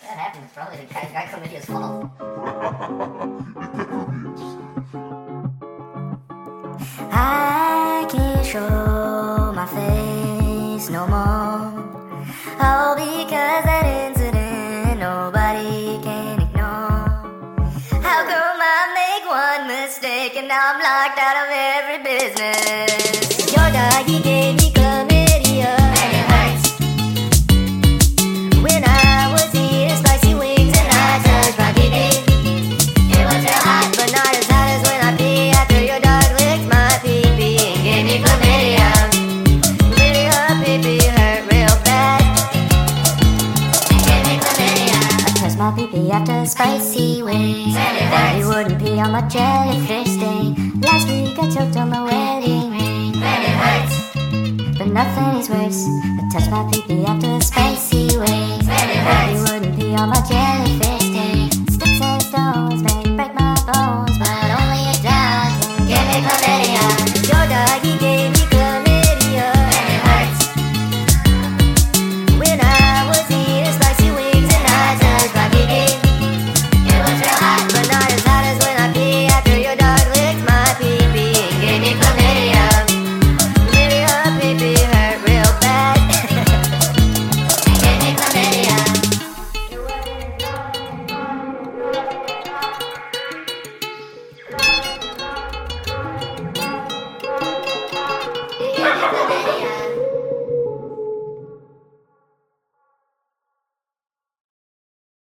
That happened. It's probably the guy chlamydia's fault. I can't show my face no more. Oh, because that incident nobody can ignore. How come I make one mistake and now I'm locked out of every business? Your doggy gave me chlamydia and it hurts. When I was eating spicy wings and I touched my pee-pee, it was real hot, but not as hot as when I pee after your dog licked my pee-pee and gave me chlamydia. Really, her pee-pee hurt real bad and gave me chlamydia. I touched my pee-pee after spicy wings and it hurts. You wouldn't pee on my jellyfish stain. Last week I choked on my wedding ring and it hurts. But nothing is worse than touch my pee-pee after spicy